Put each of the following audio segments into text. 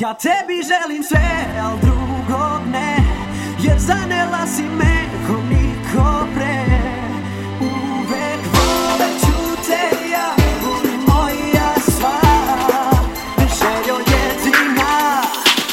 Ja tebi želim sve, al drugog ne, jer zanela si me ko niko pre. Uvek voleću te ja, budi moja sva, željo jedina.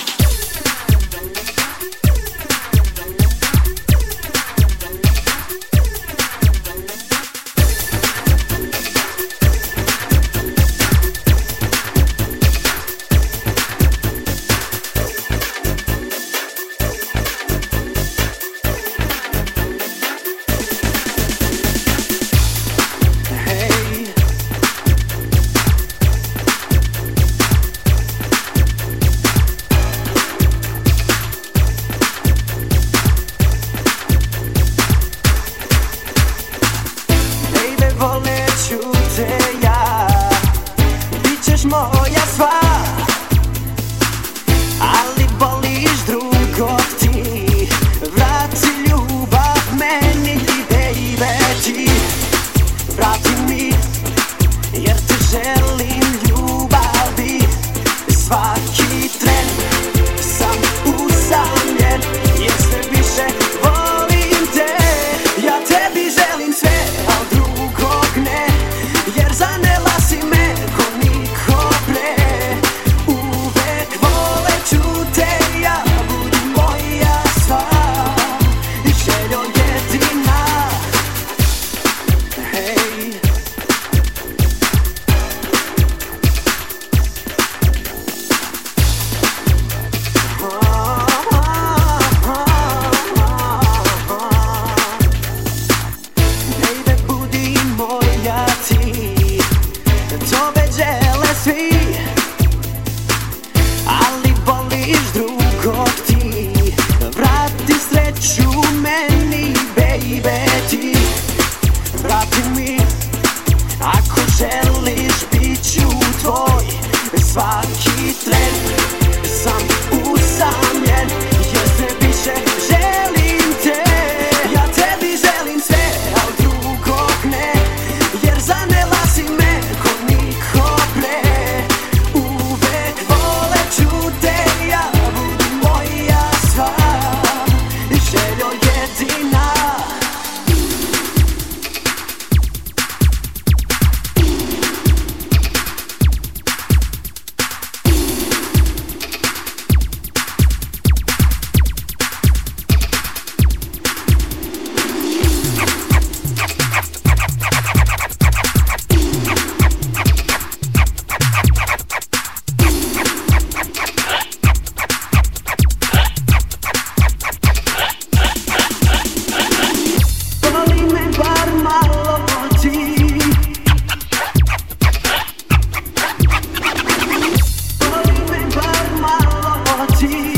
Voleću te ja, bit ćeš moja sva, ali voliš drugog ti. Vrati ljubav meni, baby, ti. Vrati mi, jer te želim ljubavi. Svaki tren sam usamljen, jer sve više volim te. Ja tebi želim sve, al drugog ne, jer zanela si me ko niko pre. Uvek voleću te ja, budi moja sva, željo jedina. Hej, baby, budi moja ti. To već žele svi, ali voliš drugog ti. Vrati sreću meni, baby, ti. Vrati mi, ako želiš bit ću tvoj. Svaki tren sam usamljen, jer sve više želim te. Ja tebi želim sve, al drugog ne, jer zanela si me ko niko pre. Uvek voleću te ja, budi moja sva, željo jedina. Voli me bar malo ti, voli me bar malo ti.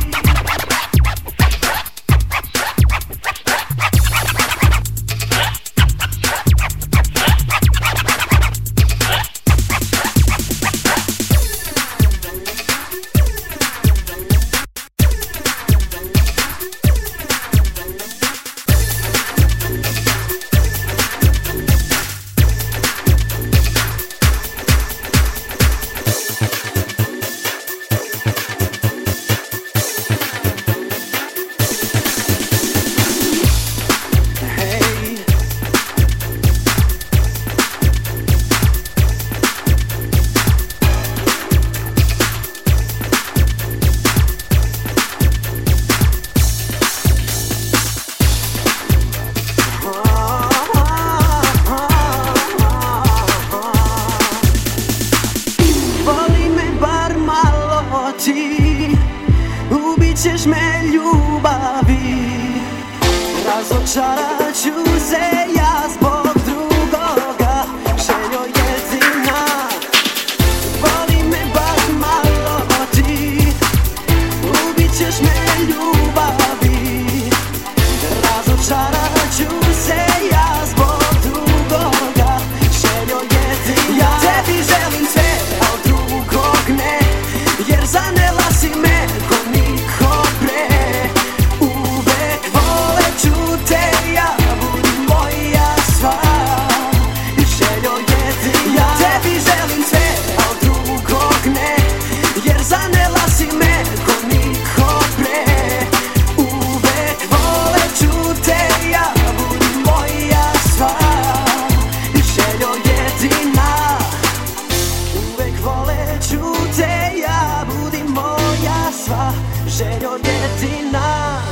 Voli me bar malo ti, ubit ćeš me ljubavi. Razočarat ću se ja zbog drugoga, željo jedina. Voli me bar malo ti, ubit ćeš me ljubavi. Razočarat ću se ja zbog drugoga, željo jedina. Ja tebi želim sve, al drugog ne, jer zanela si me ko niko pre. Uvek voleću te ja, budi moj sva željo jedina.